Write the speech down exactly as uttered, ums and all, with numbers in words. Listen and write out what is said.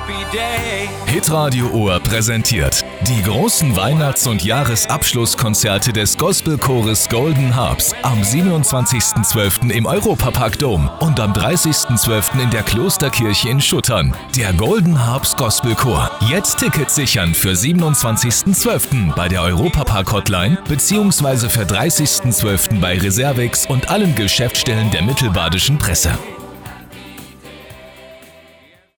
Hitradio Ohr präsentiert die großen Weihnachts- und Jahresabschlusskonzerte des Gospelchores Golden Harps am siebenundzwanzigsten zwölften im Europapark Dom und am dreißigsten zwölften in der Klosterkirche in Schuttern. Der Golden Harps Gospelchor. Jetzt Tickets sichern für siebenundzwanzigsten zwölften bei der Europapark Hotline bzw. für dreißigsten zwölften bei Reservix und allen Geschäftsstellen der Mittelbadischen Presse.